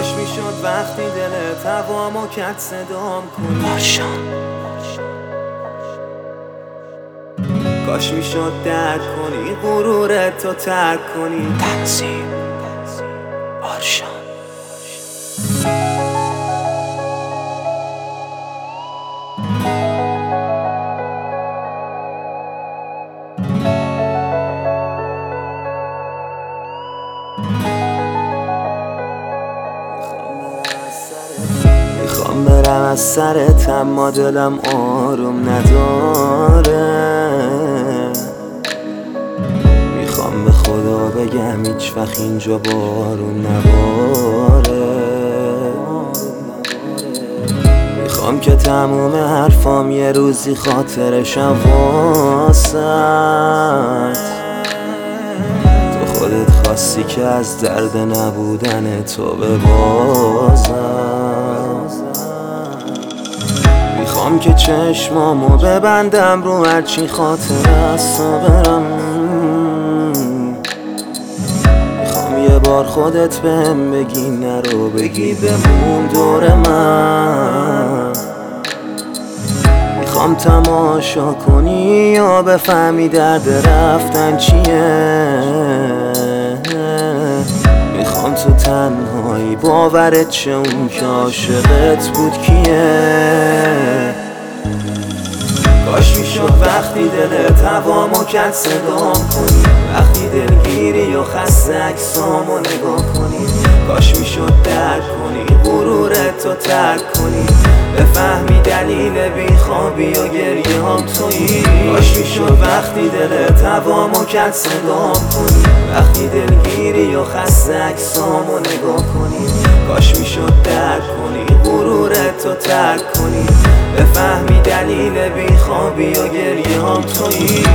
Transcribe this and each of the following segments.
کاش میشد وقتی دلت هوامو کرد صدام کنی بارشان کاش میشد درک کنی غرورت رو ترک کنی تنظیم بارشان میخوام برم از سرت اما دلم آروم نداره میخوام به خدا بگم هیچ وقت اینجا بارون نباره میخوام که تموم حرفام یه روزی خاطرشم واسط تو خودت خواستی که از درد نبودن تو ببازم میخوام که چشمامو ببندم رو هرچی خاطر از تو برم میخوام یه بار خودت بهم بگی نرو بگی بمون دور من میخوام تماشا کنی یا بفهمی درد رفتن چیه میخوام تو تنهایی باورت شه اون که عاشقت بود کیه کاش میشد وقتی دلت هوامو کرد صدام کنی وقتی دلگیری و خسته عکسامو نگاه کنی کاش میشد درک کنی غرورت رو ترک کنی بفهمی دلیل بیخوابی و گریه هم تویی کاش میشد وقتی دلت هوامو کرد صدام کنی وقتی دلگیری و خسته عکسامو نگاه کنی کاش میشد درک کنی غرورت رو ترک کنی بفهمی دلیل بیخوابی و گریه هم تویی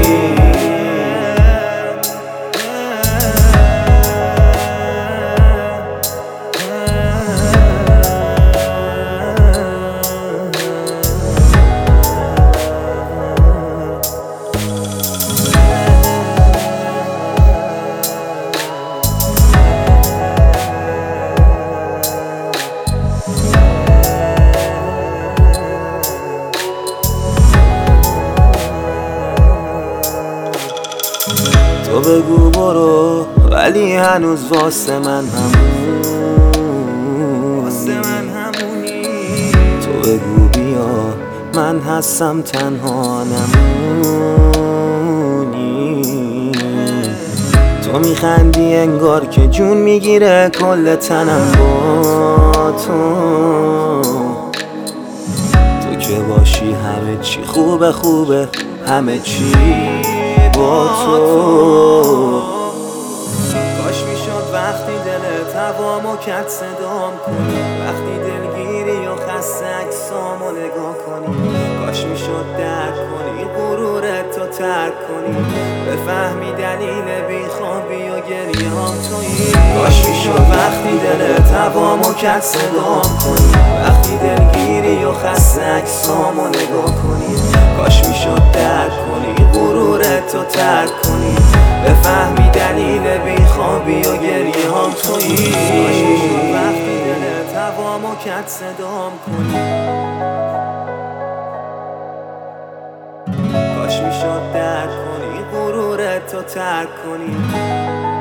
تو بگو برو ولی هنوز واسه من همونی تو بگو بیا من هستم تنها نمونی تو میخندی انگار که جون میگیره کل تنم با تو که باشی همه چی خوبه همه چی با تو کاش میشد وقتی دلت هوامو کرد صدام کنی وقتی دلگیری و خسته عکسامو نگاه کنی کاش میشد درک کنی غرورت رو ترک کنی بفهمی دلیل بیخوابی و گریه هم تویی کاش میشد وقتی دلت هوامو کرد صدام کنی وقتی دلگیری و خسته عکسامو نگاه کنی کاش میشد درک کنی غرورت رو ترک کنی بفهمی دلیل بیخوابی و گریه هم تویی کاش میشد وقتی دلت هوامو کرد صدام کنی کاش میشد درک کنی غرورت رو ترک کنی